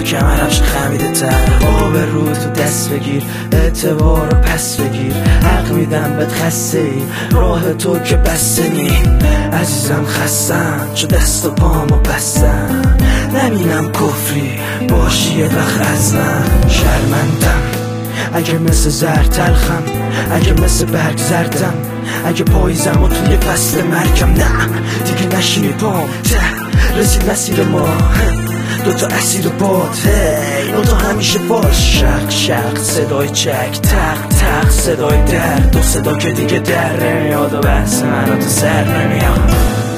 کمرم چه خمیده تر. آب رو تو دست بگیر، اعتبار رو پس بگیر، حق میدم بهت خسته ای، راه تو که بسته نی. عزیزم خستم چو دست و پامو بستم، نبینم کفری باشی یه وقت از من. شرمندم اگه مثل زر تلخم، اگه مثل برگ زردم، اگه پاییزم و توی فصل مرگم. نه دیگه نشینی پام ته رسید مسیر ما، دوتا اسیر باد نوتا همیشه باش. شق شق صدای چک، تق تق صدای در، دو صدا که دیگه در نمیاد و بحث من تو سر نمیاد.